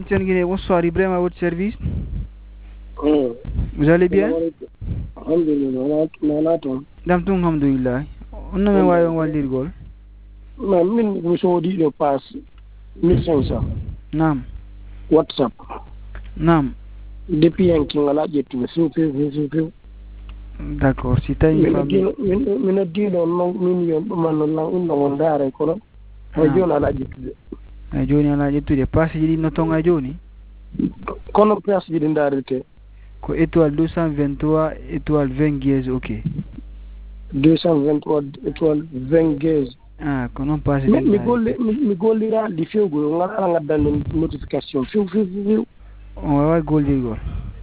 MTN Guinée, bonsoir Ibrahim à votre service. Vous allez bien? Damtung alhamdulillah. On ne me voit pas lire gol. Min mi soodi le pass 1500. Naam. WhatsApp. Naam. Depuis un qui ngala jetu fiu. D'accord, si tay famille. Min di no min yo man la undo ndare ko. Ko jona ala jetu. Joni ala jetu de pass yi no tonga joni. Kono pass yi ndare te. Ko étoile 223 étoile 20 gauge OK. 223 étoile 20 gauge. Ah, kono pass yi. Mi gollira di fiugo ngala ngadan notification fiu. On va golli gol.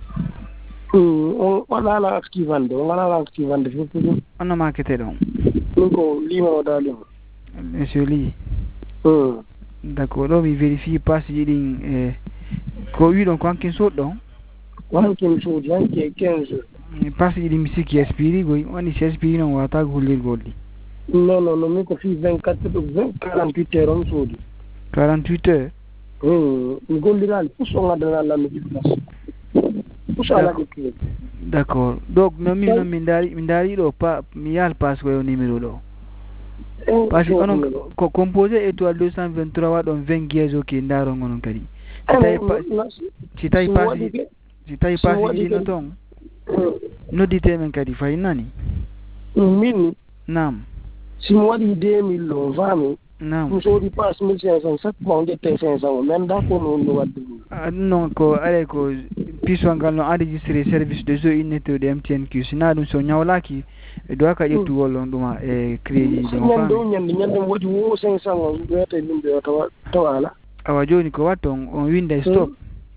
On ala activande fiu. On a marketé donc. Ko limo dalim. Monsieur Li. D'accord, donc il vérifie pass yi ko wi donc en kin so donc. Wan kin so jan ke 15. Pass yi musique qui expire go, on est expire non wata golli golli. Non, mi ko fi 48 heures on sodi. 48 heures. Mi golliral puso ngadana la mi place. Puso ala ko. D'accord. Donc no min dari do pa mi yal pass ko numéro do. Parce que on ko composé étoile 223 wa don 20 gauge OK ndaro ngonon kadi. Si tay pass yi no ton. No dite men kadi fay nani. Min Naam. Si mo wadi 2000 lo vami. Naam. Mo so di pass 1500 sak mo de 500 men da ko no wadi. Non ko ale ko piso ngal no enregistrer service de jeu inete de MTN Q sina dum so nyawlaki do ka yetu wolon duma crédit de mo fami. Nyande wodi wo 500 wete limbe tawala. Awa joni ko waton on window stop.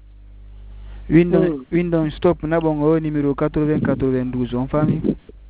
Window stop na bongo numéro 8092 on fami.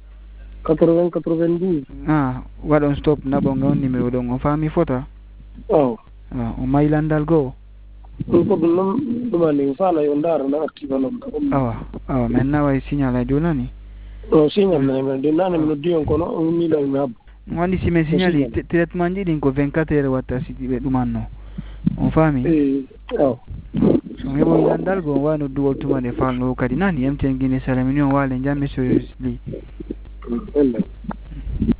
92. Ah, wadon stop na bongo numéro don on fami fota. Oh. On mailandal go. Ko dum ni fala yo ndar na active no. Maintenant way signal do nani. Signal na de nani no dion ko no ni la ngab. Wandi si me signali traitement di din ko 24 heures watta si be dumanno. On fami. So ngebo landal go wano duwol tuma de falno kadi nani MTN Guinée salamini on wale jamme so li.